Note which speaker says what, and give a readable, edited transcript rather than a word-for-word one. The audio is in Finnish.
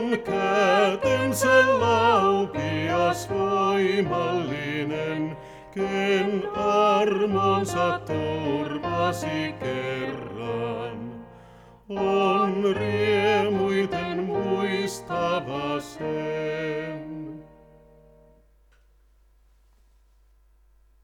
Speaker 1: on kätensä laupias voimallinen, ken armonsa turvasi kerran.